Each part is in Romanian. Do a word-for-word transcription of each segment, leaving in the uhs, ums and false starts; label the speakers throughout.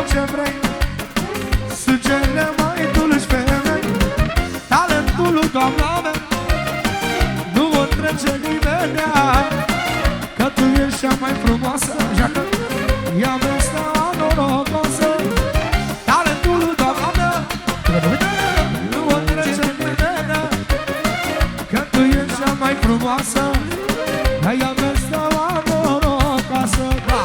Speaker 1: ce vrei. Sunt cele mai dulci femei. Talentul lui doamna mea nu o trece nimenea, că tu ești cea mai frumoasă. Jacă, ea mea steaua norocoasă. Talentul lui doamna mea nu o trece nimenea, că tu ești cea mai frumoasă. Ea mea steaua norocoasă. Da.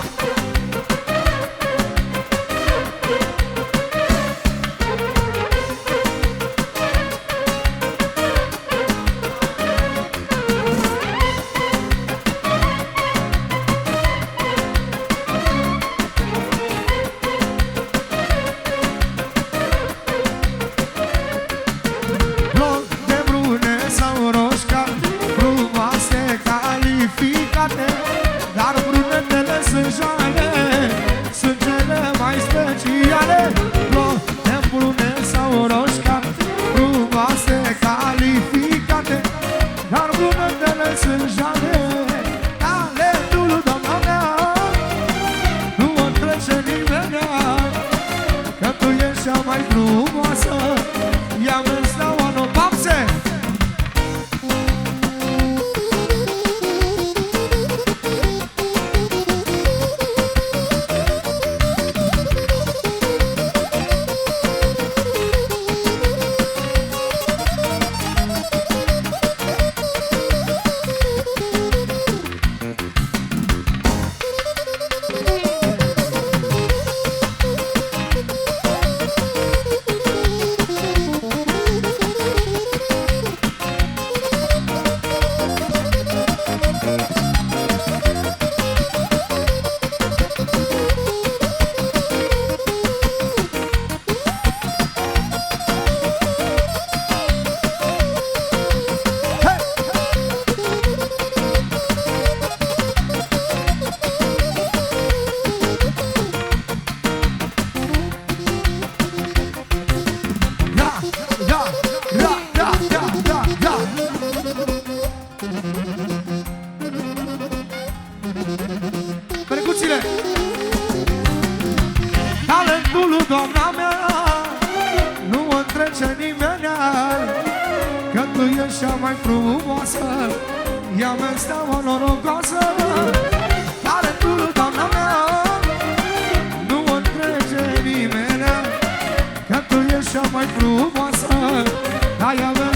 Speaker 1: Dar brunetele sunt jale, sunt cele mai speciale. Blonde, brune sau roșcate, frumoase, calificate. Dar brunetele sunt jale. Talentul lui doamna mea nu o trece nimenea, că tu ești cea mai frumoasă. Ia-mi steaua în papse. Talentul lui doamna mea nu o trece nimenea, că tu ești cea mai frumoasă. Ea mea steaua norocoasă. Talentul lui doamna mea nu o trece nimenea, că tu ești cea mai frumoasă. Ea mea